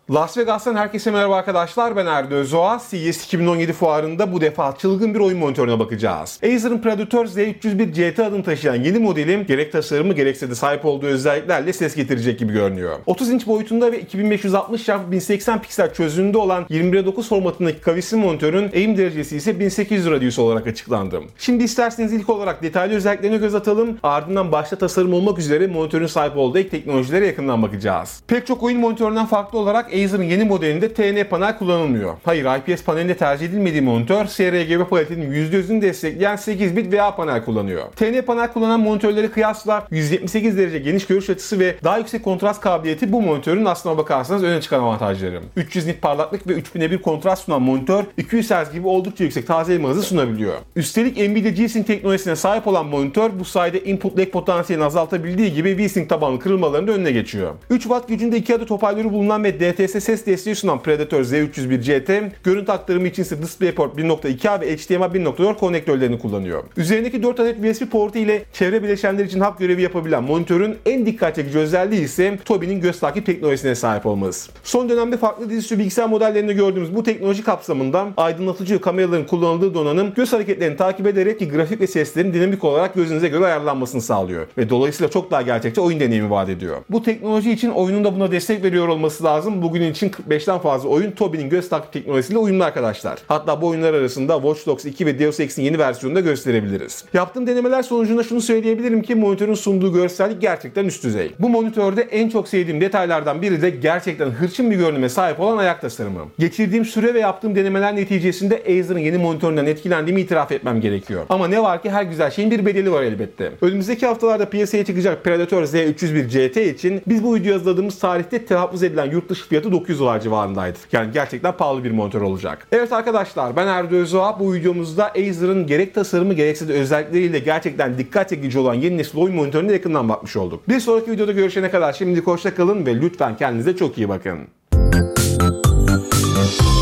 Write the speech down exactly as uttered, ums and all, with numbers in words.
Las Vegas'tan herkese merhaba arkadaşlar, ben Erdo Özoğa. C E S iki bin on yedi fuarında bu defa çılgın bir oyun monitörüne bakacağız. Acer'ın Predator Z üç yüz bir C T adını taşıyan yeni modelim gerek tasarımı gerekse de sahip olduğu özelliklerle ses getirecek gibi görünüyor. otuz inç boyutunda ve iki bin beş yüz altmış çarpı bin seksen piksel çözünürlüğünde olan yirmi bire dokuz formatındaki kavisli monitörün eğim derecesi ise bin sekiz yüz radyüs olarak açıklandı. Şimdi isterseniz ilk olarak detaylı özelliklerine göz atalım, ardından başta tasarım olmak üzere monitörün sahip olduğu ek teknolojilere yakından bakacağız. Pek çok oyun monitöründen farklı olarak Acer'ın yeni modelinde T N panel kullanılmıyor. Hayır, I P S panelinde tercih edilmediği monitör S R G B paletinin yüzde yüzünü destekleyen sekiz bit V A panel kullanıyor. T N panel kullanan monitörleri kıyasla yüz yetmiş sekiz derece geniş görüş açısı ve daha yüksek kontrast kabiliyeti bu monitörün aslına bakarsanız öne çıkan avantajları. üç yüz nit parlaklık ve üç bine bir kontrast sunan monitör iki yüz hertz gibi oldukça yüksek tazeleme hızı sunabiliyor. Üstelik Nvidia G-Sync teknolojisine sahip olan monitör bu sayede input lag potansiyelini azaltabildiği gibi V-Sync tabanlı kırılmalarının da önüne geçiyor. üç watt gücünde iki adet hoparlörü bulunan ve D T S ses desteği sunan Predator Z üç yüz bir C T, görüntü aktarımı için ise DisplayPort bir nokta iki A ve H D M I bir nokta dört konektörlerini kullanıyor. Üzerindeki dört adet U S B portu ile çevre bileşenler için hap görevi yapabilen monitörün en dikkat çekici özelliği ise Tobii'nin göz takip teknolojisine sahip olması. Son dönemde farklı dizüstü bilgisayar modellerinde gördüğümüz bu teknoloji kapsamında aydınlatıcı kameraların kullanıldığı donanım göz hareketlerini takip ederek ki grafik ve seslerin dinamik olarak gözünüze göre ayarlanmasını sağlıyor ve dolayısıyla çok daha gerçekçi oyun deneyimi vaat ediyor. Bu teknoloji için oyunun da buna destek veriyor olması lazım. Bugün için kırk beşten fazla oyun Tobii'nin göz takip teknolojisiyle uyumlu arkadaşlar. Hatta bu oyunlar arasında Watch Dogs iki ve Deus Ex'in yeni versiyonunu da gösterebiliriz. Yaptığım denemeler sonucunda şunu söyleyebilirim ki monitörün sunduğu görsellik gerçekten üst düzey. Bu monitörde en çok sevdiğim detaylardan biri de gerçekten hırçın bir görünüme sahip olan ayak tasarımı. Geçirdiğim süre ve yaptığım denemeler neticesinde Acer'ın yeni monitöründen etkilendiğimi itiraf etmem gerekiyor. Ama ne var ki her güzel şeyin bir bedeli var elbette. Önümüzdeki haftalarda piyasaya çıkacak Predator Z üç yüz bir C T için biz bu videoyu hazırladığımız tarihte telaffuz edilen yurt dışı fiyatı dokuz yüz dolar civarındaydı. Yani gerçekten pahalı bir monitör olacak. Evet arkadaşlar, ben Erdo Özoğa. Bu videomuzda Acer'ın gerek tasarımı gerekse de özellikleriyle gerçekten dikkat çekici olan yeni nesil oyun monitörüne yakından bakmış olduk. Bir sonraki videoda görüşene kadar şimdilik hoşça kalın ve lütfen kendinize çok iyi bakın.